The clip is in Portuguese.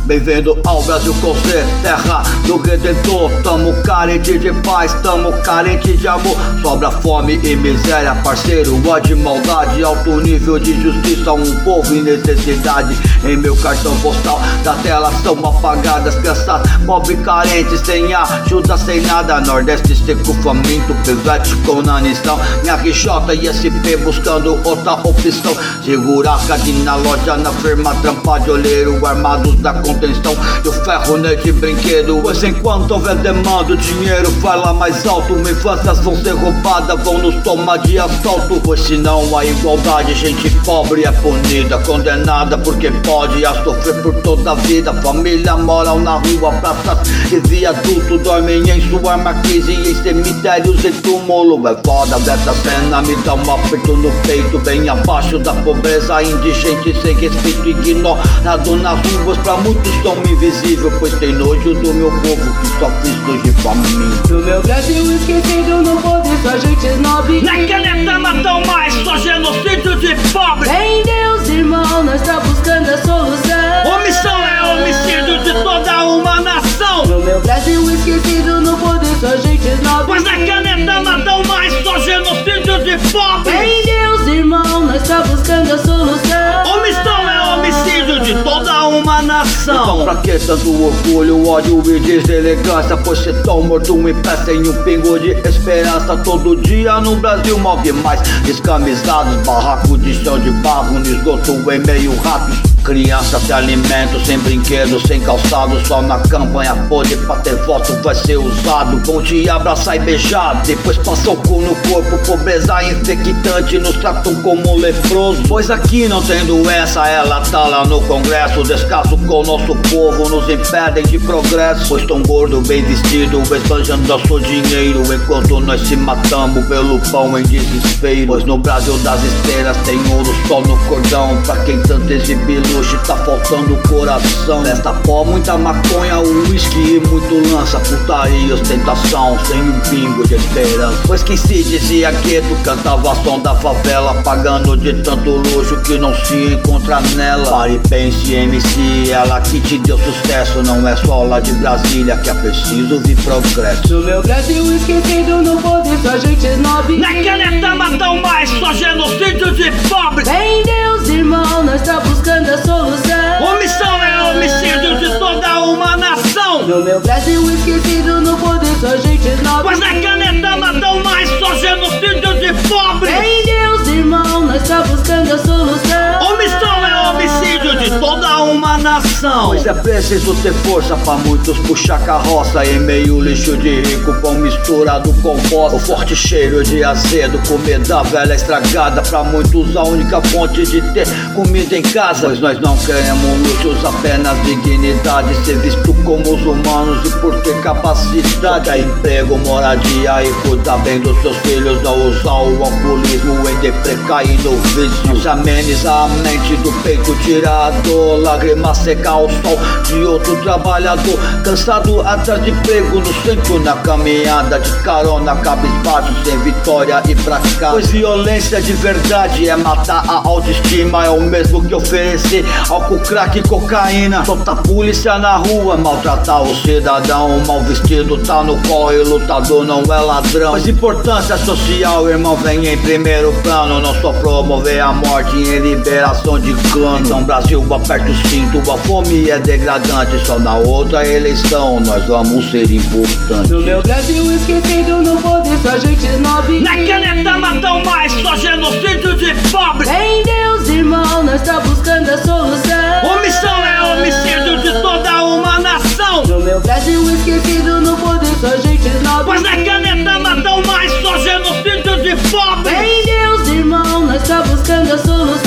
Bem-vindo ao Brasil com C, terra do Redentor. Tamo carente de paz, tamo carente de amor. Sobra fome e miséria, parceiro, ó de maldade. Alto nível de justiça, um povo em necessidade. Em meu cartão postal da tela são apagadas crianças, pobre carente, sem ajuda, sem nada. Nordeste seco, faminto, pivete com nanição. Minha RJ e SP buscando outra opção. Segura a cadinha na loja, na firma, trampa de olheiro, armados da contenção e o ferro de brinquedo. Pois enquanto houver demanda, o dinheiro vai lá mais alto. Infâncias vão ser roubadas, vão nos tomar de assalto. Pois senão a igualdade, gente pobre é punida, condenada porque pode a sofrer por toda a vida. Família moral na rua, praças e viaduto, dormem em sua marquise e em cemitérios e túmulo. É foda dessa cena, me dá um aperto no peito. Bem abaixo da pobreza, indigente sem respeito, ignorado nas ruas. Pra muitos são invisível, pois tem nojo do meu povo que sofre de fome. No meu Brasil esquecido, no poder só gente snob. Na caneta matam mais, só genocídio de pobre. Em Deus, irmão, nós tá buscando a solução. Omissão é homicídio de toda uma nação. No meu Brasil esquecido, no poder só gente snob. Mas na caneta matam mais, só genocídio de pobre. Em Deus, irmão, nós tá buscando a solução. Omissão é homicídio de toda uma nação. Então pra que tanto orgulho, ódio e deselegância? Pois cê tão morto em pé sem um pingo de esperança. Todo dia no Brasil morre mais descamisados, barraco de chão de barro, no esgoto em meio ratos. Crianças sem alimento, sem brinquedos, sem calçado. Só na campanha pode pra ter voto vai ser usado. Vão te abraçar e beijar, depois passa o cu no corpo. Pobreza infectante, nos tratam como leproso. Pois aqui não tem doença, ela tá lá no Congresso. Descaso com o nosso povo, nos impedem de progresso. Pois tão gordo, bem vestido, esbanjando nosso dinheiro, enquanto nós se matamos pelo pão em desespero. Pois no Brasil das esteiras tem ouro só no cordão. Pra quem tanto exibe luxo, tá faltando coração. Nesta pó, muita maconha, uísque e muito lança. Putaria, ostentação, sem um pingo de esperança. Pois quem se dizia gueto cantava som da favela, pagando de tanto luxo que não se encontra nela. Pare e pense, MC, ela que te deu sucesso. Não é só lá de Brasília que é preciso vir progresso. No meu Brasil esquecido, no poder só gente snob. Na caneta matam mais, só genocídio de pobre. Em Deus, irmão, nós tá buscando a solução. Omissão é homicídio de toda uma nação. No meu Brasil esquecido, no poder só gente snob. Mas na caneta matam mais, só genocídio de pobre. Em Deus, irmão, nós tá buscando a solução. Omissão é homicídio de toda uma nação. Pois é preciso ter força pra muitos puxar carroça. Em meio lixo de rico, pão misturado com bosta. O forte cheiro de azedo, comida velha estragada. Pra muitos a única fonte de ter comida em casa. Pois nós não queremos luxos, apenas dignidade. Ser visto como os humanos e por ter capacidade. Emprego, moradia e cuidar bem dos seus filhos. Não usar o alcoolismo em deprecar e no vício. Se ameniza a mente do peito, tira a dor. Lágrima seca ao sol de outro trabalhador. Cansado atrás de emprego no centro, na caminhada de carona, cabisbaixo, sem vitória e fracasso. Pois violência de verdade é matar a autoestima. É o mesmo que oferecer álcool, crack e cocaína. Soltar polícia na rua, maltratar o cidadão. Mal vestido tá no corre, lutador não é ladrão. Mas importância social, irmão, vem em primeiro plano. Não só promover a morte em liberação de clã. Então Brasil, aperta o cinto, a fome é degradante. Só na outra eleição nós vamos ser importantes. No meu Brasil esquecido, no poder só gente snob. Na caneta matam mais, só genocídio de pobre. Em Deus, irmão, nós tá buscando a solução. Omissão é homicídio de toda uma nação. No meu Brasil esquecido, no poder só gente snob. Mas na caneta matam mais, só genocídio de pobre. Em Deus, irmão, nós tá buscando a solução.